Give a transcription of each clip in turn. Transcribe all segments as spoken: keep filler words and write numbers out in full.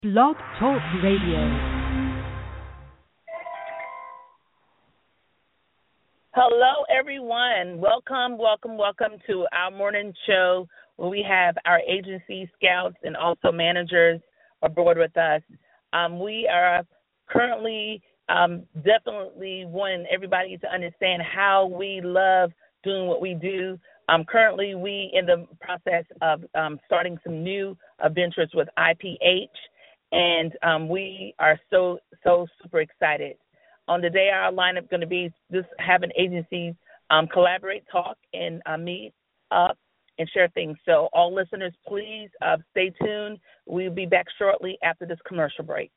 Blog Talk Radio. Hello, everyone. Welcome, welcome, welcome to our morning show where we have our agency scouts and also managers aboard with us. Um, we are currently um, definitely wanting everybody to understand how we love doing what we do. Um, currently, we in the process of um, starting some new ventures with I P H, and um, we are so, so super excited. On the day our lineup going to be just having agencies um, collaborate, talk, and uh, meet up and share things. So all listeners, please uh, stay tuned. We'll be back shortly after this commercial break.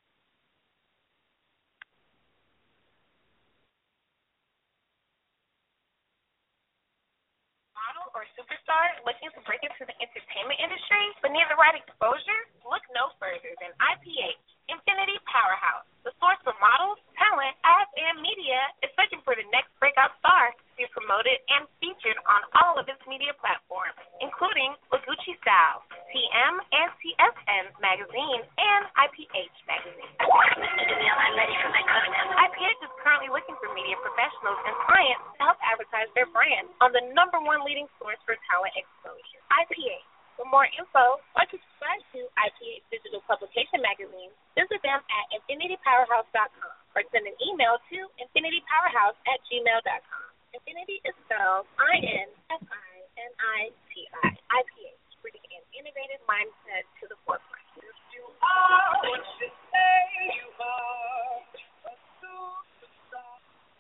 Model or superstar looking to break into the entertainment industry but need the right exposure? Look no further than I P H, Infinity Powerhouse. The source for models, talent, ads, and media is searching for the next breakout star to be promoted and featured on all of its media platforms, including Lagucci Style, T M and T S N Magazine, and I P H Magazine. I P H is currently looking for media professionals and clients to help advertise their brand on the number one leading source for talent exposure, I P H. For more info, or to subscribe to I P H Digital Publication Magazine, visit them at infinity powerhouse dot com or send an email to infinity powerhouse at gmail dot com. Infinity is spelled I N F I N I T I. I P H, bringing an innovative mindset to the forefront. If you are what you say you are, a superstar.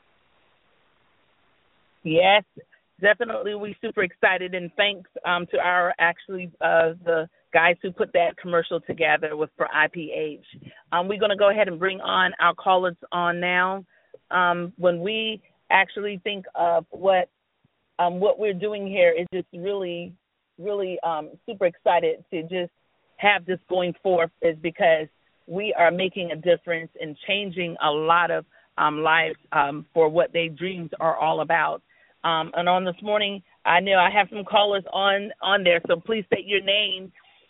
Yes. Definitely, we super excited, and thanks um, to our actually uh, the guys who put that commercial together with for I P H. Um, we're going to go ahead and bring on our callers on now. Um, when we actually think of what um, what we're doing here is just really, really um, super excited to just have this going forth is because we are making a difference and changing a lot of um, lives um, for what their dreams are all about. Um, and on this morning, I know I have some callers on, on there, so please state your name.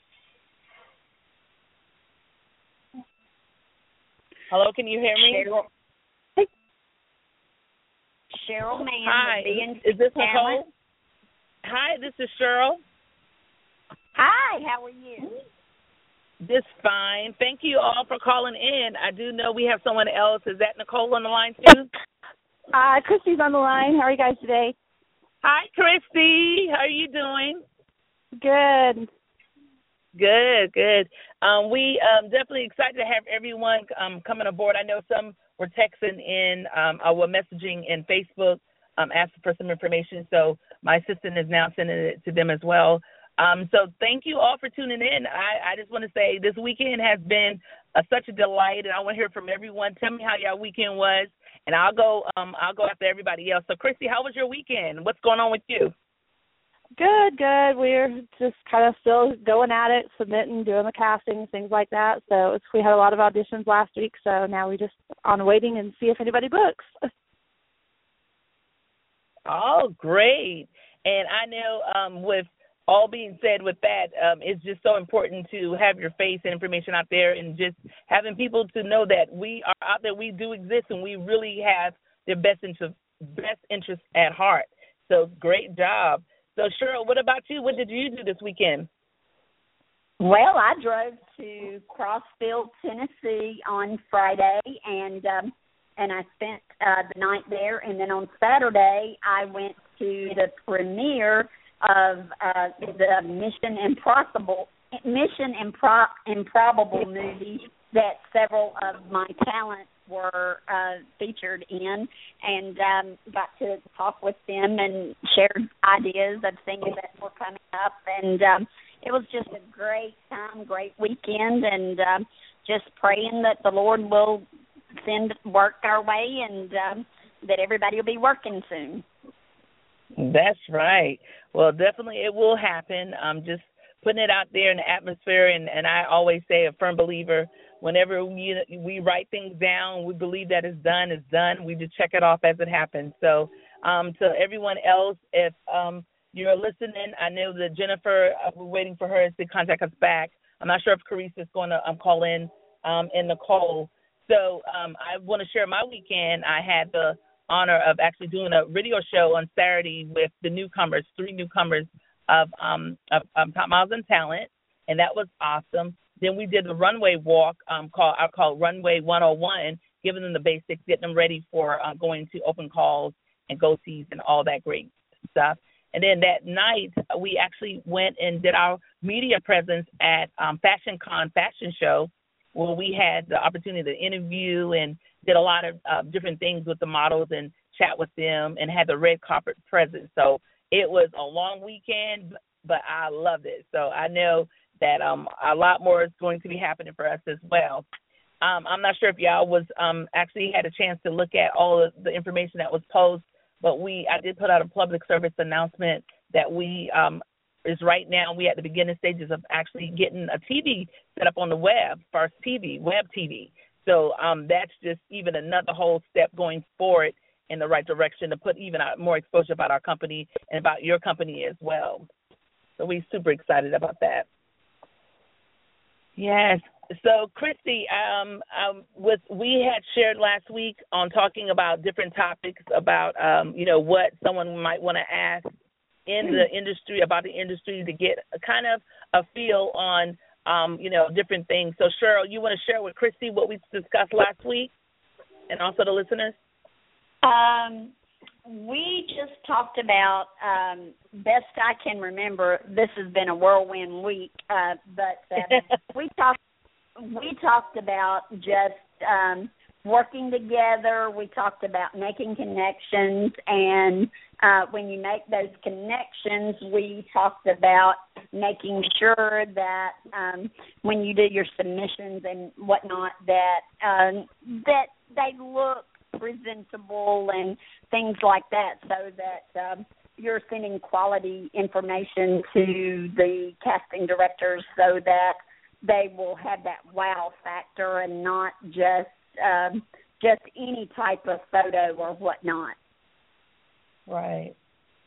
Hello, can you hear me? Cheryl, hey. Cheryl Mann. Hi, is this Nicole? Hi, this is Cheryl. Hi, how are you? Just fine. Thank you all for calling in. I do know we have someone else. Is that Nicole on the line too? Uh, Christy's on the line. How are you guys today? Hi, Christy. How are you doing? Good. Good, good. Um, we um definitely excited to have everyone um coming aboard. I know some were texting in, um, or were messaging in Facebook, um, asking for some information. So my assistant is now sending it to them as well. Um, so thank you all for tuning in. I, I just want to say this weekend has been uh, such a delight, and I want to hear from everyone. Tell me how your weekend was, and I'll go. Um, I'll go after everybody else. So, Christy, how was your weekend? What's going on with you? Good, good. We're just kind of still going at it, submitting, doing the castings, things like that. So it's, we had a lot of auditions last week, so now we just on waiting and see if anybody books. Oh, great! And I know um, with all being said with that, um, it's just so important to have your face and information out there and just having people to know that we are out there, we do exist, and we really have their best interest, best interest at heart. So great job. So, Cheryl, what about you? What did you do this weekend? Well, I drove to Crossville, Tennessee on Friday, and um, and I spent uh, the night there. And then on Saturday, I went to the premiere of uh, the Mission Impossible, Mission Impro- Improbable movie that several of my talents were uh, featured in, and um, got to talk with them and shared ideas of things that were coming up, and um, it was just a great time, great weekend, and um, just praying that the Lord will send work our way and um, that everybody will be working soon. That's right. Well, definitely it will happen. Um, just putting it out there in the atmosphere, and, and I always say a firm believer, whenever we, we write things down, we believe that it's done, it's done. We just check it off as it happens. So um, to everyone else, if um, you're listening, I know that Jennifer, uh, we're waiting for her to contact us back. I'm not sure if Carissa is going to um, call in um, and Nicole. So um, I want to share my weekend. I had the honor of actually doing a radio show on Saturday with the newcomers, three newcomers of um of, of Top Miles and Talent, and that was awesome. Then we did the runway walk, um, called I call Runway one oh one, giving them the basics, getting them ready for uh, going to open calls and go-sees and all that great stuff. And then that night, we actually went and did our media presence at um, Fashion Con Fashion Show, where we had the opportunity to interview and did a lot of uh, different things with the models and chat with them and had the red carpet presence. So it was a long weekend, but I loved it. So I know that um, a lot more is going to be happening for us as well. Um, I'm not sure if y'all was um, actually had a chance to look at all of the information that was posted, but we I did put out a public service announcement that we um, is right now we at the beginning stages of actually getting a T V set up on the web, first T V, web T V. So um, that's just even another whole step going forward in the right direction to put even more exposure about our company and about your company as well. So we're super excited about that. Yes. So, Christy, um, um, with we had shared last week on talking about different topics about, um, you know, what someone might want to ask in the industry, about the industry, to get a kind of a feel on, um, you know, different things. So, Cheryl, you want to share with Christy what we discussed last week and also the listeners? Um, we just talked about, um, best I can remember, this has been a whirlwind week, uh, but uh, we talked we talked about just um, working together. We talked about making connections, and uh, when you make those connections, we talked about making sure that um, when you do your submissions and whatnot, that um, that they look presentable and things like that, so that um, you're sending quality information to the casting directors so that they will have that wow factor and not just um, just any type of photo or whatnot. Right.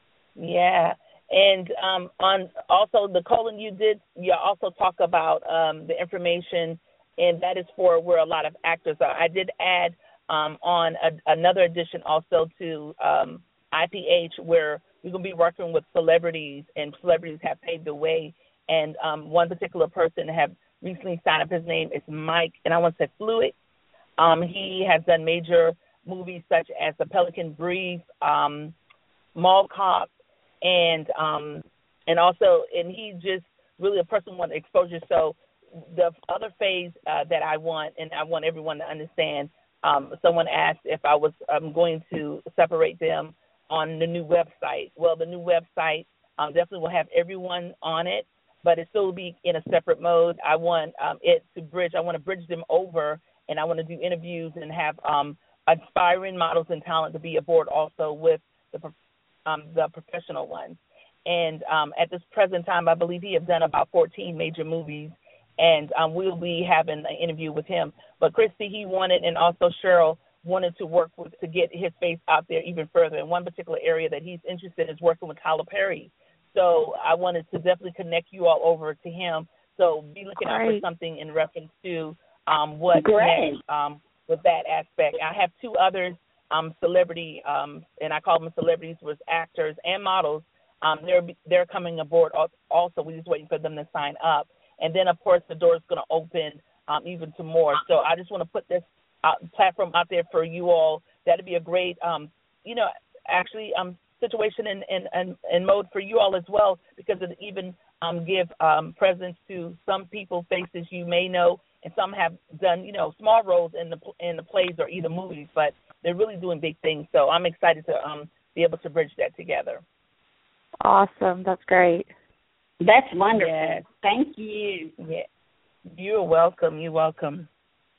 Yeah. And um, on also the colon, you did you also talk about um, the information, and that is for where a lot of actors are. I did add um, on a, another edition also to um, I P H, where we're going to be working with celebrities, and celebrities have paved the way. And um, one particular person have recently signed up. His name is Mike, and I want to say Fluid. Um, he has done major movies such as The Pelican Brief, um, Mall Cop, and um, and also, and he just really a person who wants exposure. So the other phase uh, that I want, and I want everyone to understand, um, someone asked if I was um, going to separate them on the new website. Well, the new website um, definitely will have everyone on it, but it still will be in a separate mode. I want um, it to bridge. I want to bridge them over, and I want to do interviews and have um, aspiring models and talent to be aboard also with the um, the professional ones. And um, at this present time, I believe he has done about fourteen major movies, and um, we'll be having an interview with him. But Christy, he wanted, and also Cheryl, wanted to work with to get his face out there even further. In one particular area that he's interested in is working with Tyler Perry. So I wanted to definitely connect you all over to him. So be looking out for something in reference to um, what next um, with that aspect. I have two others, um, celebrity, um, and I call them celebrities, with actors and models. Um, they're they're coming aboard also. We're just waiting for them to sign up. And then, of course, the door is going to open um, even to more. So I just want to put this out, platform out there for you all. That would be a great, um, you know, actually um, situation and, and, and, and mode for you all as well, because it even um, give um, presence to some people, faces you may know, and some have done, you know, small roles in the in the plays or either movies, but they're really doing big things. So I'm excited to um, be able to bridge that together. Awesome. That's great. That's wonderful. Yes. Thank you. Yeah. You're welcome. You're welcome.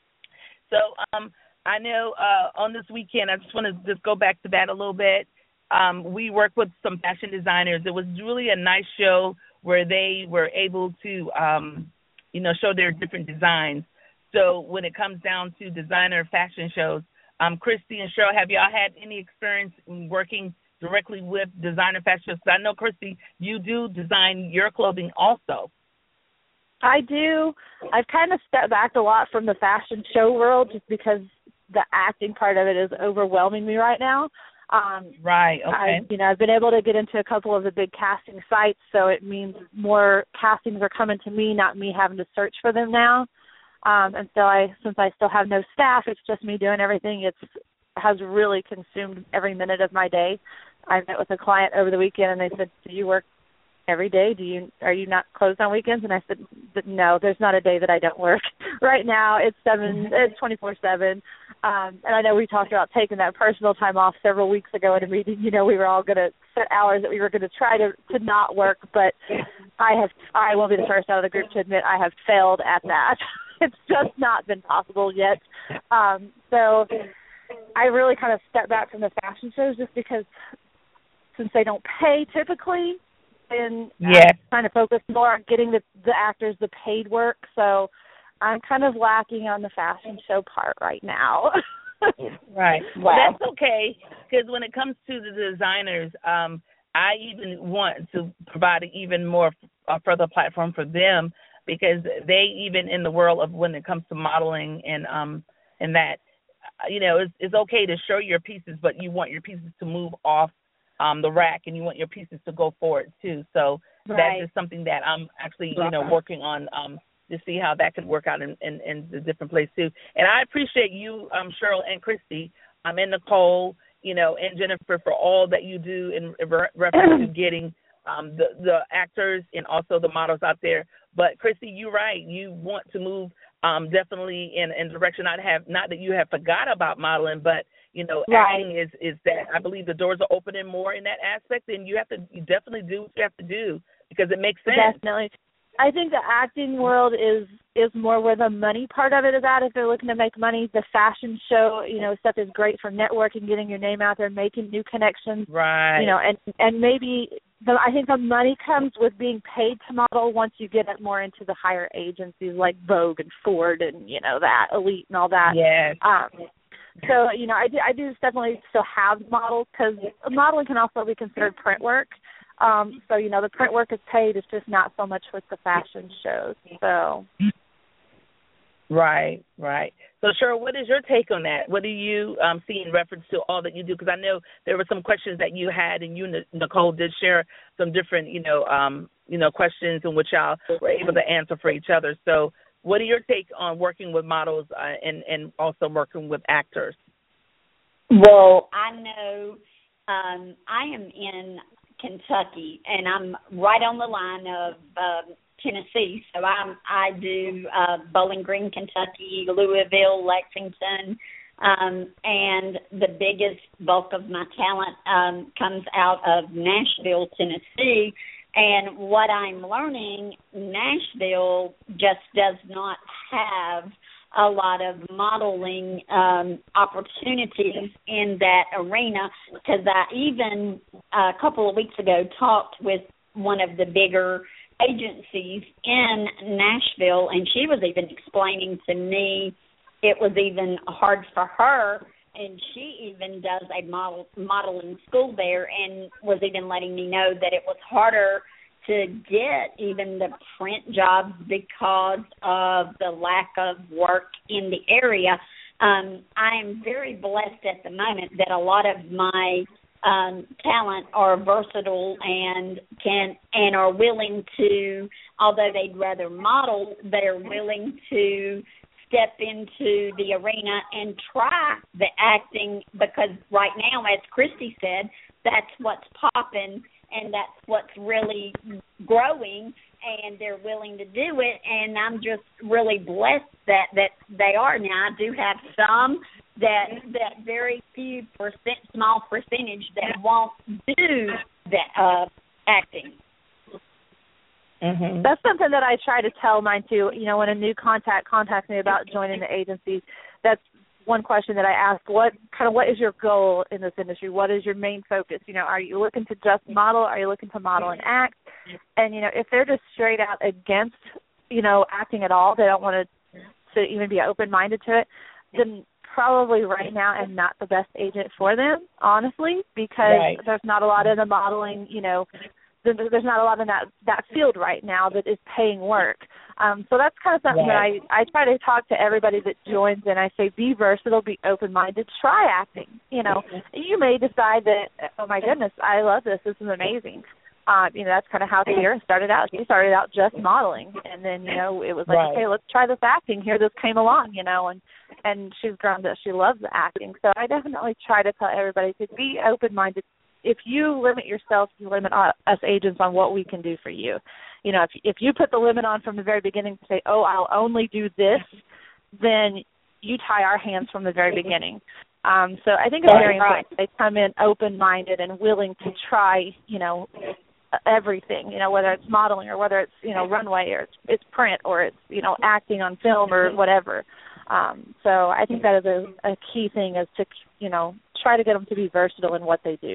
So um, I know uh, on this weekend, I just want to just go back to that a little bit. Um, we worked with some fashion designers. It was really a nice show where they were able to, um, you know, show their different designs. So when it comes down to designer fashion shows, um, Christy and Cheryl, have y'all had any experience in working directly with designer fashion shows? I know, Christy, you do design your clothing also. I do. I've kind of stepped back a lot from the fashion show world just because the acting part of it is overwhelming me right now. Um, right. Okay. I, you know, I've been able to get into a couple of the big casting sites, so it means more castings are coming to me, not me having to search for them now. Um, and so I, since I still have no staff, it's just me doing everything. It's has really consumed every minute of my day. I met with a client over the weekend, and they said, "Do you work every day? Do you are you not closed on weekends?" And I said, "No, there's not a day that I don't work. Right now, it's seven, it's twenty-four seven." Um, and I know we talked about taking that personal time off several weeks ago at a meeting. You know, we were all going to set hours that we were going to try to to not work, but I have I will be the first out of the group to admit I have failed at that. It's just not been possible yet. Um, so I really kind of stepped back from the fashion shows just because since they don't pay typically, and yeah. I'm trying to focus more on getting the, the actors the paid work. So I'm kind of lacking on the fashion show part right now. Right. Wow. Well, that's okay, because when it comes to the designers, um, I even want to provide an even more a further platform for them, because they even in the world of when it comes to modeling and um and that, you know, it's, it's okay to show your pieces, but you want your pieces to move off um, the rack, and you want your pieces to go forward too. So Right. that is something that I'm actually, you know, working on um, to see how that could work out in, in, in the different places too. And I appreciate you, um, Cheryl and Christy, um, and Nicole, you know, and Jennifer for all that you do in reference to getting um, the, the actors and also the models out there. But Christy, you're right. You want to move um, definitely in in direction. Not have not that you have forgot about modeling, but you know, Right. acting is is that I believe the doors are opening more in that aspect, and you have to you definitely do what you have to do because it makes sense. Definitely. I think the acting world is is more where the money part of it is at. If they're looking to make money, the fashion show, you know, stuff is great for networking, getting your name out there, making new connections. Right. You know, and and maybe the, I think the money comes with being paid to model once you get it more into the higher agencies like Vogue and Ford and you know that Elite and all that. Yes. Um, so you know, I do I do definitely still have models because modeling can also be considered print work. Um, so, you know, the print work is paid. It's just not so much with the fashion shows. So, Right, right. So, Cheryl, what is your take on that? What do you um, see in reference to all that you do? Because I know there were some questions that you had, and you, Nicole, did share some different, you know, um, you know, questions in which y'all were able to answer for each other. So, what are your take on working with models uh, and and also working with actors? Well, I know um, I am in Kentucky, and I'm right on the line of uh, Tennessee. So I'm I do uh, Bowling Green, Kentucky, Louisville, Lexington, um, and the biggest bulk of my talent um, comes out of Nashville, Tennessee. And what I'm learning, Nashville just does not have a lot of modeling um, opportunities in that arena, because I even uh, a couple of weeks ago talked with one of the bigger agencies in Nashville, and she was even explaining to me it was even hard for her, and she even does a model modeling school there, and was even letting me know that it was harder to get even the print jobs because of the lack of work in the area. Um, I am very blessed at the moment that a lot of my um, talent are versatile and can and are willing to, although they'd rather model, they're willing to step into the arena and try the acting, because right now, as Christy said, that's what's popping. And that's what's really growing, and they're willing to do it. And I'm just really blessed that, that they are. Now, I do have some that that very few percent, small percentage that won't do that uh, acting. Mm-hmm. That's something that I try to tell mine too. You know, when a new contact contacts me about joining the agency, that's one question that I ask: what kind of what is your goal in this industry? What is your main focus? You know, are you looking to just model? Are you looking to model and act? And you know, if they're just straight out against, you know, acting at all, they don't want to to even be open minded to it, then probably right now I'm not the best agent for them, honestly, because right. there's not a lot of the modeling, you know, the there's not a lot in that that field right now that is paying work. Um, so that's kind of something right. that I, I try to talk to everybody that joins, and I say be versatile, be open-minded, try acting. You know, you may decide that, oh, my goodness, I love this. This is amazing. Uh, you know, that's kind of how Sierra started out. She started out just modeling, and then, you know, it was like, right. okay, let's try this acting. Here this came along, you know, and, and she's grown that she loves the acting. So I definitely try to tell everybody to be open-minded. If you limit yourself, you limit us agents on what we can do for you. You know, if if you put the limit on from the very beginning to say, oh, I'll only do this, then you tie our hands from the very beginning. Um, so I think it's very important they come in open-minded and willing to try, you know, everything, you know, whether it's modeling or whether it's, you know, runway or it's, it's print or it's, you know, acting on film or whatever. Um, so I think that is a, a key thing is to, you know, try to get them to be versatile in what they do.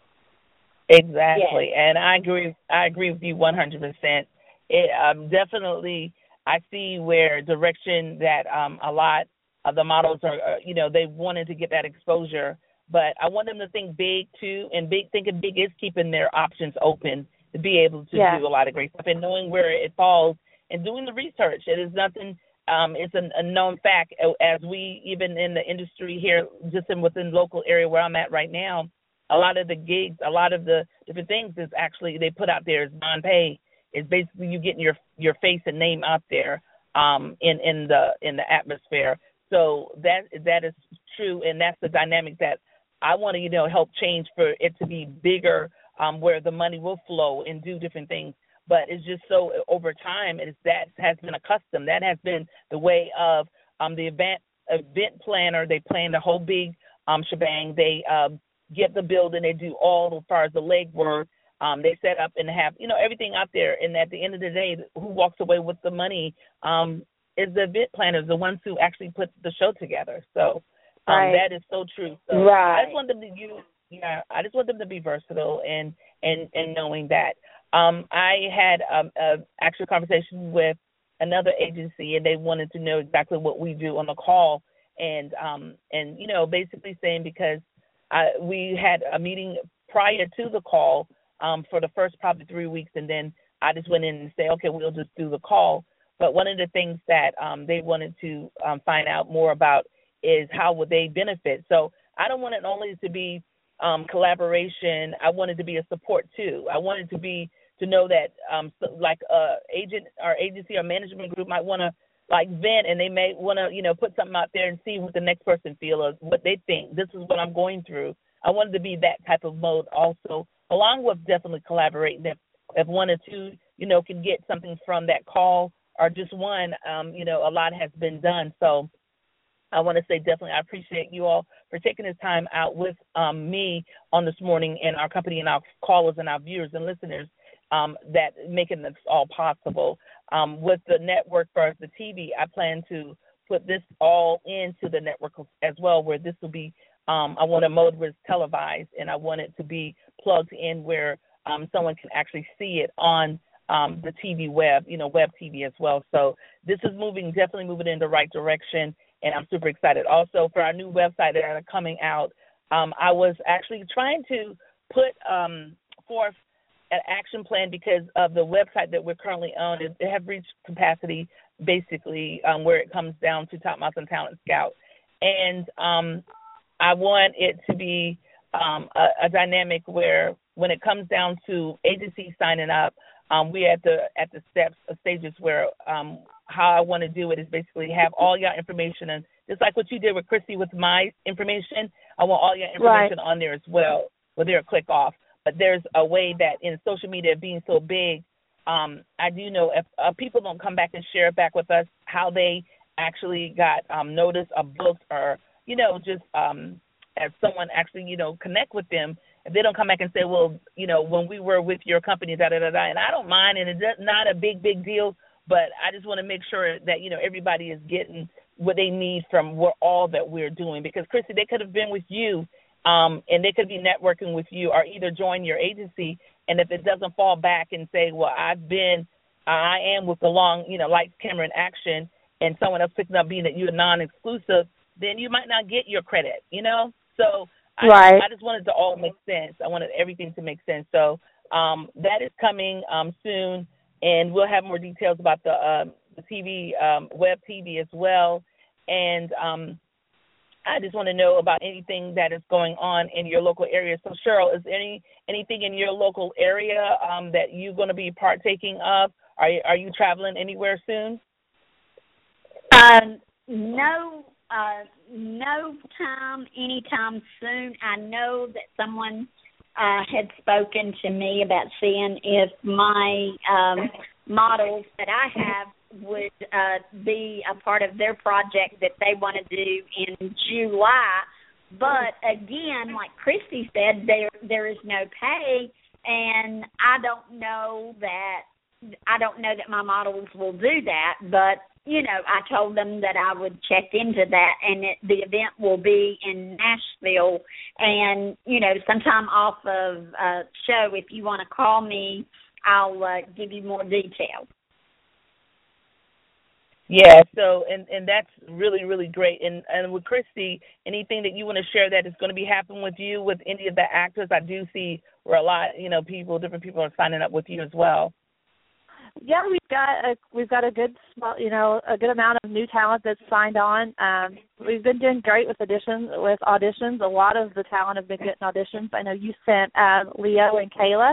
Exactly, yes. And I agree. I agree with you one hundred percent. It um, definitely, I see where direction that um, a lot of the models are. Uh, you know, they wanted to get that exposure, but I want them to think big too. And big thinking big is keeping their options open to be able to yeah. do a lot of great stuff and knowing where it falls and doing the research. It is nothing. Um, it's a, a known fact as we even in the industry here, just in within the local area where I'm at right now. A lot of the gigs, a lot of the different things is actually they put out there as non-pay. It's basically you getting your your face and name out there um, in in the in the atmosphere. So that that is true, and that's the dynamic that I want to you know help change for it to be bigger, um, where the money will flow and do different things. But it's just so over time, it's that has been a custom. That has been the way of um, the event event planner. They plan the whole big um, shebang. They uh, get the building, they do all as far as the legwork. Um, they set up and have, you know, everything out there. And at the end of the day, who walks away with the money um, is the event planners, the ones who actually put the show together. So um, right. that is so true. So right. I just want them to use, yeah, I just want them to be versatile and and, and knowing that. Um, I had um, a actual conversation with another agency, and they wanted to know exactly what we do on the call, and um, and you know, basically saying because I, we had a meeting prior to the call um, for the first probably three weeks, and then I just went in and said, okay, we'll just do the call. But one of the things that um, they wanted to um, find out more about is how would they benefit. So I don't want it only to be um, collaboration. I wanted to be a support too. I wanted to be to know that um, so like a agent or agency or management group might want to like vent, and they may want to, you know, put something out there and see what the next person feels or what they think. This is what I'm going through. I wanted to be that type of mode also, along with definitely collaborating. If, if one or two, you know, can get something from that call or just one, um, you know, a lot has been done. So I want to say definitely I appreciate you all for taking this time out with um, me on this morning and our company and our callers and our viewers and listeners. Um, that making this all possible. Um, with the network for the T V, I plan to put this all into the network as well, where this will be, um, I want a mode where it's televised, and I want it to be plugged in where um, someone can actually see it on um, the T V web, you know, web T V as well. So this is moving, definitely moving in the right direction, and I'm super excited. Also, for our new website that are coming out, um, I was actually trying to put um, forth an action plan because of the website that we're currently on. They have reached capacity, basically, um, where it comes down to Top Mountain Talent Scout. And um, I want it to be um, a, a dynamic where when it comes down to agencies signing up, um, we're at the at the steps, uh, stages where um, how I want to do it is basically have all your information, and just like what you did with Chrissy with my information, I want all your information right. on there as well, with their click off. But there's a way that in social media being so big, um, I do know if uh, people don't come back and share back with us how they actually got um, notice of books or, you know, just um, as someone actually, you know, connect with them, if they don't come back and say, well, you know, when we were with your company, da-da-da-da, and I don't mind, and it's not a big, big deal, but I just want to make sure that, you know, everybody is getting what they need from what, all that we're doing. Because, Chrissy, they could have been with you, Um, and they could be networking with you or either join your agency. And if it doesn't fall back and say, well, I've been, I am with the long, you know, lights, camera, and action, and someone else picking up being that you're non-exclusive, then you might not get your credit, you know? So I, right. I just wanted to all make sense. I wanted everything to make sense. So Um, that is coming um, soon, and we'll have more details about the, uh, the T V, um, web T V as well. And um, I just want to know about anything that is going on in your local area. So, Cheryl, is there any anything in your local area um, that you're going to be partaking of? Are you, are you traveling anywhere soon? Um, no, uh, no time, anytime soon. I know that someone uh, had spoken to me about seeing if my um, models that I have would uh, be a part of their project that they want to do in July. But again, like Christy said, there there is no pay, and I don't know that I don't know that my models will do that. But you know, I told them that I would check into that, and it, the event will be in Nashville. And you know, sometime off of uh, show, if you want to call me, I'll uh, give you more details. Yeah, so, and, and that's really, really great. And and with Christy, anything that you want to share that is going to be happening with you, with any of the actors? I do see where a lot, you know, people, different people are signing up with you as well. Yeah, we've got a, we've got a good, you know, a good amount of new talent that's signed on. Um, we've been doing great with auditions. With auditions, a lot of the talent have been getting auditions. I know you sent um, Leo and Kayla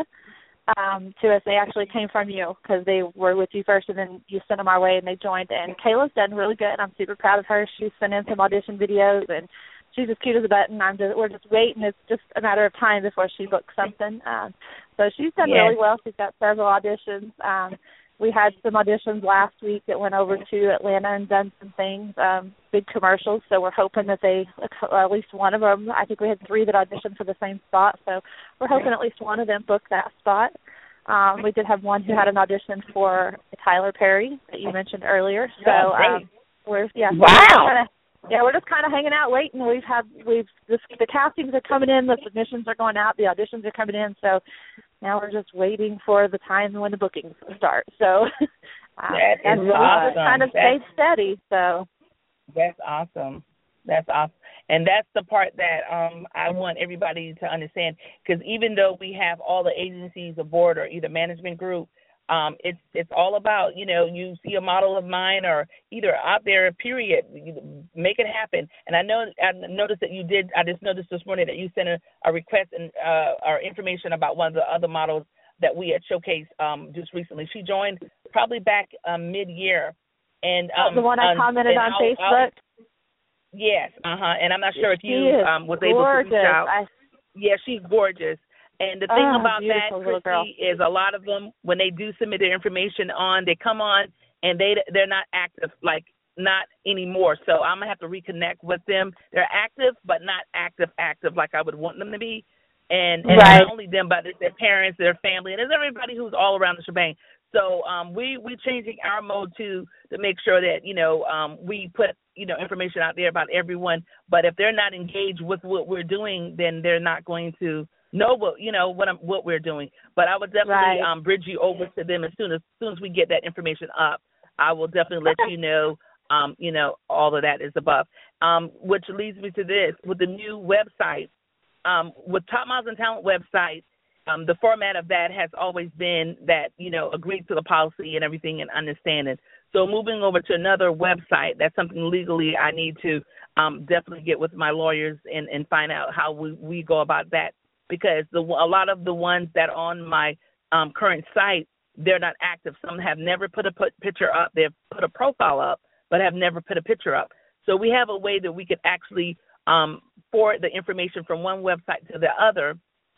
um, to us. They actually came from you because they were with you first, and then you sent them our way, and they joined. And Kayla's done really good. I'm super proud of her. She's sent in some audition videos, and she's as cute as a button. I'm just, we're just waiting. It's just a matter of time before she books something. Um, so she's done yes. really well. She's got several auditions. Um, we had some auditions last week that went over to Atlanta and done some things, um, big commercials. So we're hoping that they, at least one of them, I think we had three that auditioned for the same spot. So we're hoping at least one of them booked that spot. Um, we did have one who had an audition for Tyler Perry that you mentioned earlier. So um, we're yeah, wow. We're kinda, yeah, we're just kind of hanging out, waiting. We've had we've this, the castings are coming in, the submissions are going out, the auditions are coming in. So now we're just waiting for the time when the bookings start. So um, that and is we'll awesome. just kind of that's, stay steady. So that's awesome. That's awesome. And that's the part that um, I want everybody to understand, because even though we have all the agencies aboard or either management group, um, it's it's all about, you know, you see a model of mine or either out there, period, make it happen. And I know I noticed that you did, I just noticed this morning that you sent a, a request and uh, or information about one of the other models that we had showcased um, just recently. She joined probably back um, mid-year. And um, the one I um, commented on I'll, Facebook? I'll, yes, uh-huh. And I'm not sure if she you um, was able gorgeous. to reach out. I, yeah, she's gorgeous. And the thing oh, about that, Christy, is a lot of them, when they do submit their information on, they come on and they, they're not active, like not anymore. So I'm going to have to reconnect with them. They're active, but not active, active like I would want them to be. And, and right. not only them, but it's their parents, their family, and it's everybody who's all around the shebang. So um, we, we're changing our mode to to make sure that, you know, um, we put, you know, information out there about everyone. But if they're not engaged with what we're doing, then they're not going to know what, you know, what I'm, what we're doing. But I would definitely right. um, bridge you over to them as soon as, as soon as we get that information up. I will definitely let you know, um, you know, all of that is above. Um, which leads me to this, with the new website, um, with Top Models and Talent website, Um, the format of that has always been that, you know, agreed to the policy and everything and understanding. So moving over to another website, that's something legally I need to um, definitely get with my lawyers and, and find out how we, we go about that, because the, a lot of the ones that are on my um, current site, they're not active. Some have never put a put picture up. They've put a profile up, but have never put a picture up. So we have a way that we could actually um, forward the information from one website to the other.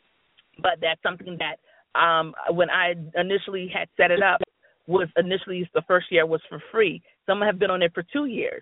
But that's something that um, when I initially had set it up, was initially the first year was for free. Some have been on it for two years.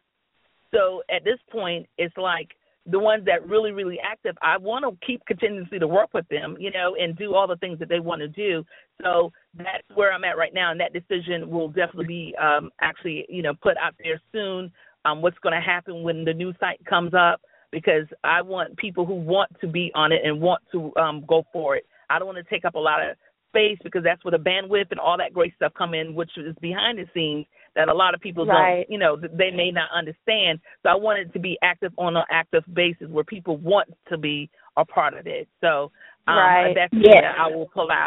So at this point, it's like the ones that really, really active, I want to keep continuously to work with them, you know, and do all the things that they want to do. So that's where I'm at right now, and that decision will definitely be um, actually, you know, put out there soon, um, what's going to happen when the new site comes up, because I want people who want to be on it and want to um, go for it. I don't want to take up a lot of space, because that's where the bandwidth and all that great stuff come in, which is behind the scenes that a lot of people right. don't, you know, they may not understand. So I want it to be active on an active basis where people want to be a part of it. So um, right. that's yes. what I will pull out.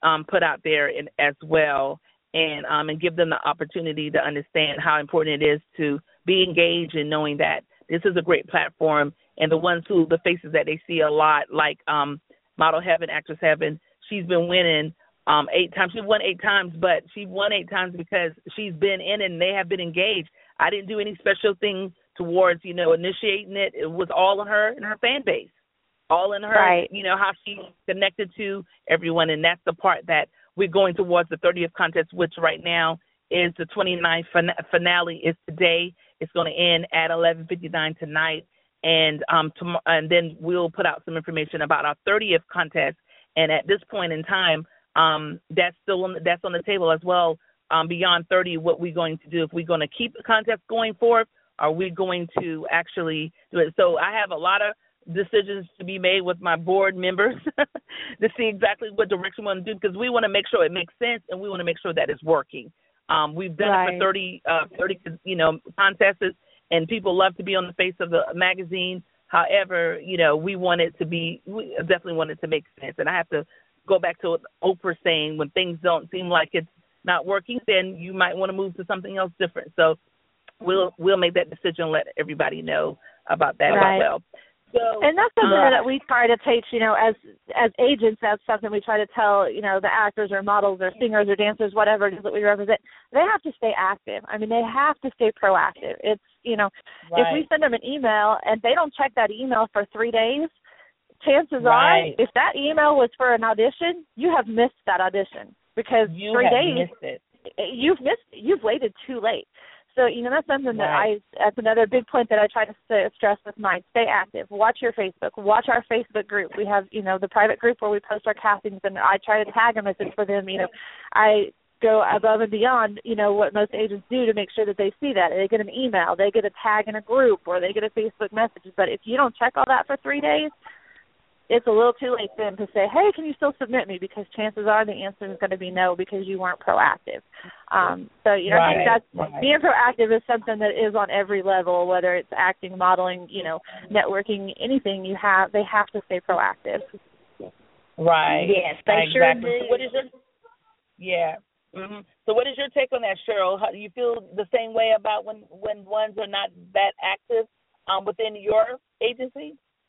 um, put out there in, as well, and um, and give them the opportunity to understand how important it is to be engaged and knowing that this is a great platform. And the ones who, the faces that they see a lot, like um, Model Heaven, Actress Heaven, she's been winning um, eight times. She won eight times, but she won eight times because she's been in it and they have been engaged. I didn't do any special thing towards, you know, initiating it. It was all in her and her fan base, all in her, right. you know, how she connected to everyone. And that's the part that we're going towards the thirtieth contest, which right now is the twenty-ninth fin- finale is today. It's going to end at eleven fifty-nine tonight. And um, tom- and then we'll put out some information about our thirtieth contest. And at this point in time, um, that's still on the, that's on the table as well. Um, beyond thirty, what we're going to do, if we're going to keep the contest going forward, are we going to actually do it? So I have a lot of decisions to be made with my board members to see exactly what direction we want to do, because we want to make sure it makes sense and we want to make sure that it's working. Um, we've done right. it for thirty, uh, thirty, you know, contests, and people love to be on the face of the magazine. However, you know, we want it to be, we definitely want it to make sense. And I have to go back to what Oprah saying, when things don't seem like it's not working, then you might want to move to something else different. So we'll we'll make that decision and let everybody know about that right. as well. So, and that's something uh, that we try to teach, you know, as as agents. That's something we try to tell, you know, the actors or models or singers or dancers, whatever it is that we represent. They have to stay active. I mean, they have to stay proactive. It's, you know, right. if we send them an email and they don't check that email for three days, chances right. are, if that email was for an audition, you have missed that audition, because you three have days missed it. you've missed. You've waited too late. So, you know, that's something that right. I, that's another big point that I try to st- stress with mine. Stay active. Watch your Facebook. Watch our Facebook group. We have, you know, the private group where we post our castings, and I try to tag them if it's for them. You know, I go above and beyond, you know, what most agents do to make sure that they see that. They get an email, they get a tag in a group, or they get a Facebook message. But if you don't check all that for three days, it's a little too late for them to say, hey, can you still submit me? Because chances are the answer is going to be no, because you weren't proactive. Um, so, you know, right, I think that's right. being proactive is something that is on every level, whether it's acting, modeling, you know, networking, anything you have, they have to stay proactive. Right. Yes, they exactly. sure do. So what is your, yeah. Mm-hmm. So what is your take on that, Cheryl? How, do you feel the same way about when, when ones are not that active um, within your agency?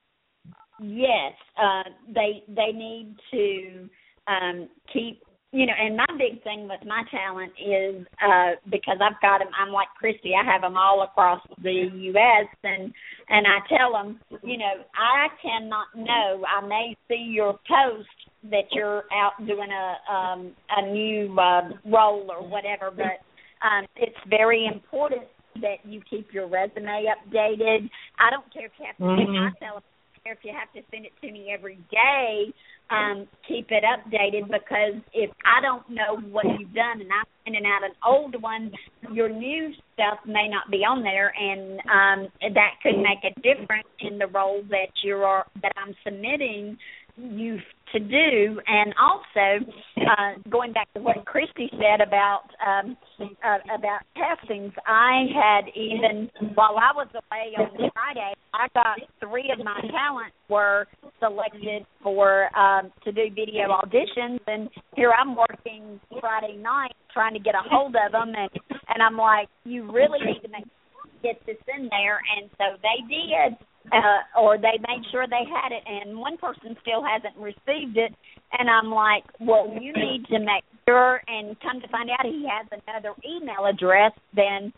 Yes, uh, they they need to um, keep, you know, and my big thing with my talent is uh, because I've got them, I'm like Christy, I have them all across the U S, and, and I tell them, you know, I cannot know, I may see your post that you're out doing a, um, a new uh, role or whatever, but um, it's very important that you keep your resume updated. I don't care if you have to, mm-hmm. I tell them, if you have to send it to me every day, um, keep it updated, because if I don't know what you've done and I'm sending out an old one, your new stuff may not be on there, and um, that could make a difference in the role that you're that I'm submitting you to do. And also, uh, going back to what Christy said about um, uh, about castings, I had even, while I was away on Friday, I got three of my talents were selected for um, to do video auditions, and here I'm working Friday night trying to get a hold of them, and, and I'm like, you really need to make get this in there, and so they did. Uh, or they made sure they had it, and one person still hasn't received it, and I'm like, well, you need to make sure, and come to find out he has another email address than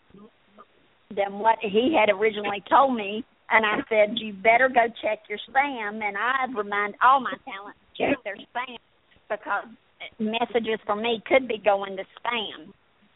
than what he had originally told me, and I said, you better go check your spam, and I remind all my talent to check their spam, because messages from me could be going to spam.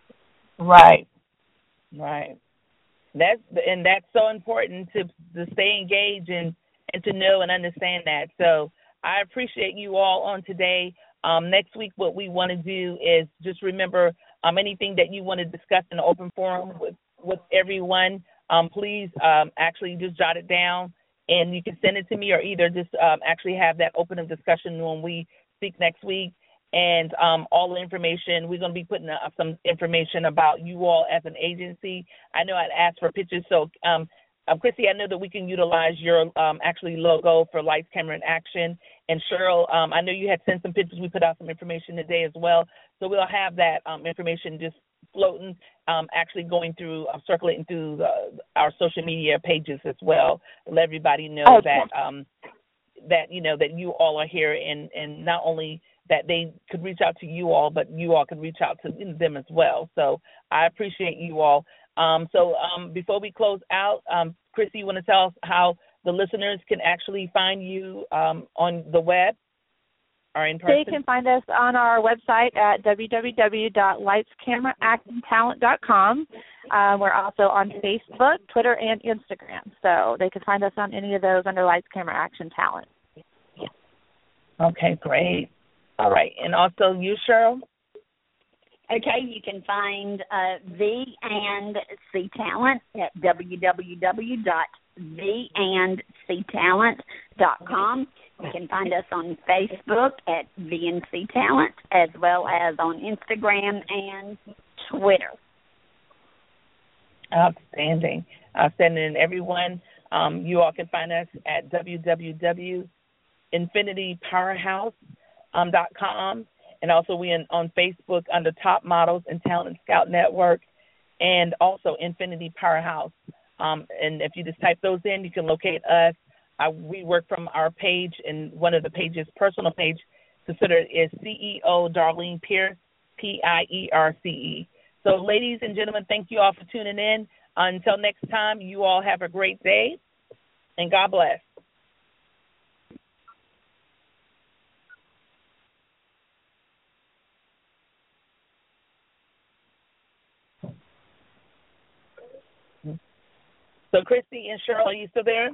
Right, right. That's and that's so important to to stay engaged and, and to know and understand that. So I appreciate you all on today. Um, next week, what we want to do is just remember um, anything that you want to discuss in the open forum with, with everyone. Um, please um, actually just jot it down, and you can send it to me, or either just um, actually have that open discussion when we speak next week. And um, all the information, we're going to be putting up some information about you all as an agency. I know I'd asked for pictures, so um, um, Chrissy, I know that we can utilize your um, actually logo for Lights, Camera, and Action. And Cheryl, um, I know you had sent some pictures. We put out some information today as well. So we'll have that um, information just floating, um, actually going through, uh, circulating through the, our social media pages as well to let everybody know okay. that, um, that, you know, that you all are here, and, and not only that they could reach out to you all, but you all can reach out to them as well. So I appreciate you all. Um, so um, before we close out, um, Chrissy, you want to tell us how the listeners can actually find you um, on the web or in person? They can find us on our website at w w w dot lights camera acting talent dot com. Uh, we're also on Facebook, Twitter, and Instagram. So they can find us on any of those under Lights, Camera, Action, Talent. Okay, great. All right. And also you, Cheryl? Okay, you can find uh, V and C Talent at w w w dot v and c talent dot com. You can find us on Facebook at V and C Talent, as well as on Instagram and Twitter. Outstanding. Outstanding. And everyone, um, you all can find us at w w w dot infinity powerhouse dot com. And also we in, on Facebook under Top Models and Talent Scout Network, and also Infinity Powerhouse. Um, and if you just type those in, you can locate us. Uh, we work from our page, and one of the pages, personal page, considered is C E O Darlene Pierce, P I E R C E. So ladies and gentlemen, thank you all for tuning in. Until next time, you all have a great day, and God bless. So, Christy and Cheryl, are you still there?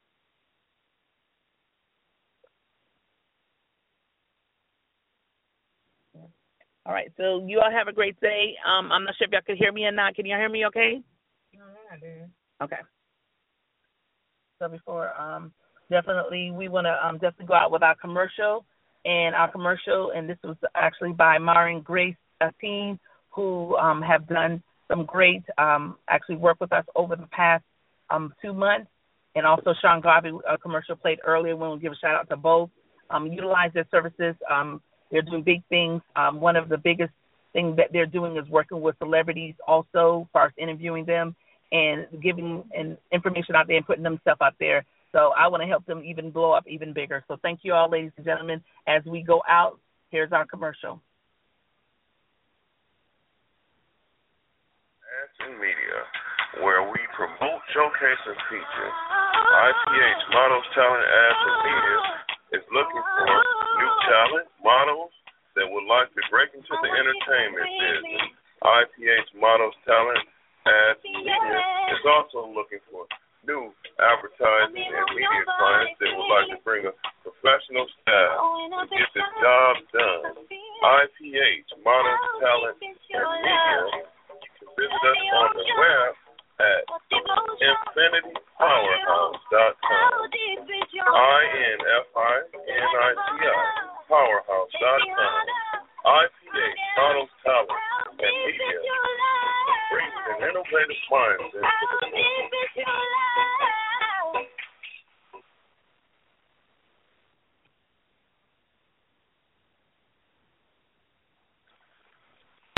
All right. So, you all have a great day. Um, I'm not sure if y'all can hear me or not. Can y'all hear me okay? No, I do. Okay. So, before, um, definitely, we want to um, definitely go out with our commercial. And our commercial, and this was actually by Myron Grace, a team who um, have done some great, um, actually work with us over the past Um, two months, and also Sean Garvey, a commercial played earlier. We will give a shout out to both. Um, utilize their services. Um, they're doing big things. Um, one of the biggest things that they're doing is working with celebrities also, as far as interviewing them and giving and information out there and putting themselves out there. So I want to help them even blow up even bigger. So thank you all, ladies and gentlemen. As we go out, here's our commercial. Action Media, where we promote, showcase, and feature. I P H Models Talent Ads and Media is looking for new talent, models that would like to break into the entertainment business. I P H Models Talent Ads and Media is also looking for new advertising and media clients that would like to bring a professional staff to get the job done. I P H Models Talent and Media. Visit us on the web at infinity powerhouse dot com. I N F I N I T I, powerhouse dot com. I P H Models Talent and Media. Bring an innovative mindset to the